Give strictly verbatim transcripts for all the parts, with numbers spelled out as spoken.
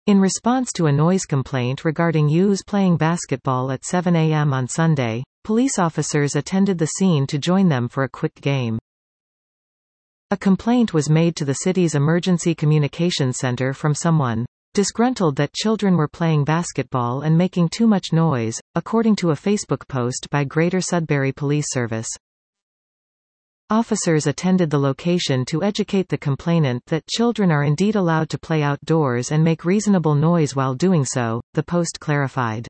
In response to a noise complaint regarding youths playing basketball at seven a m on Sunday, police officers attended the scene to join them for a quick game. A complaint was made to the city's Emergency Communications Center from someone disgruntled that children were playing basketball and making too much noise, according to a Facebook post by Greater Sudbury Police Service. Officers attended the location to educate the complainant that children are indeed allowed to play outdoors and make reasonable noise while doing so, the post clarified.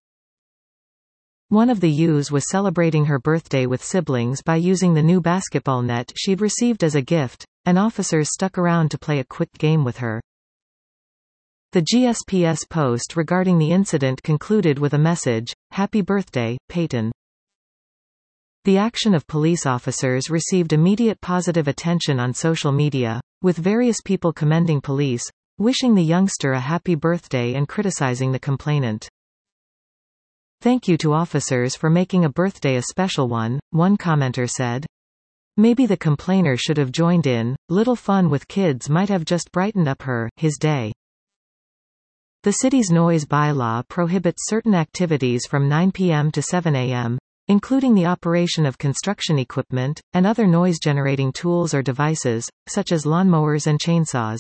One of the youths was celebrating her birthday with siblings by using the new basketball net she'd received as a gift, and officers stuck around to play a quick game with her. The G S P S post regarding the incident concluded with a message, "Happy birthday, Peyton." The action of police officers received immediate positive attention on social media, with various people commending police, wishing the youngster a happy birthday and criticizing the complainant. "Thank you to officers for making a birthday a special one," one commenter said. "Maybe the complainer should have joined in, little fun with kids might have just brightened up her, his day." The city's noise bylaw prohibits certain activities from nine p m to seven a m, including the operation of construction equipment, and other noise-generating tools or devices, such as lawnmowers and chainsaws.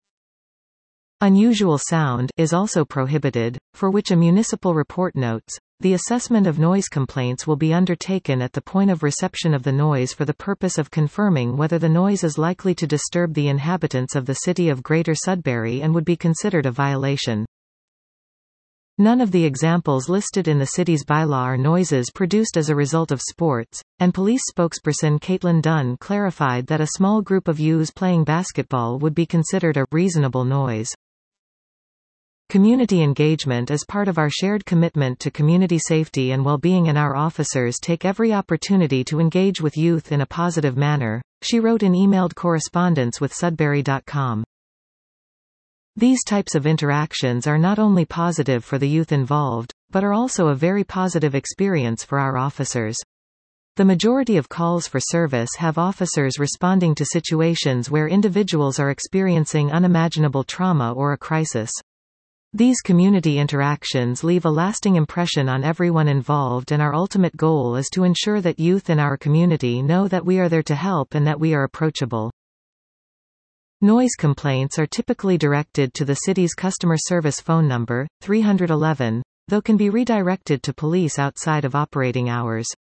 Unusual sound is also prohibited, for which a municipal report notes, "The assessment of noise complaints will be undertaken at the point of reception of the noise for the purpose of confirming whether the noise is likely to disturb the inhabitants of the city of Greater Sudbury and would be considered a violation." None of the examples listed in the city's bylaw are noises produced as a result of sports, and police spokesperson Caitlin Dunn clarified that a small group of youths playing basketball would be considered a reasonable noise. Community engagement is part of our shared commitment to community safety and well-being, and our officers take every opportunity to engage with youth in a positive manner, she wrote in emailed correspondence with Sudbury dot com. These types of interactions are not only positive for the youth involved, but are also a very positive experience for our officers. The majority of calls for service have officers responding to situations where individuals are experiencing unimaginable trauma or a crisis. These community interactions leave a lasting impression on everyone involved, and our ultimate goal is to ensure that youth in our community know that we are there to help and that we are approachable. Noise complaints are typically directed to the city's customer service phone number, three one one, though can be redirected to police outside of operating hours.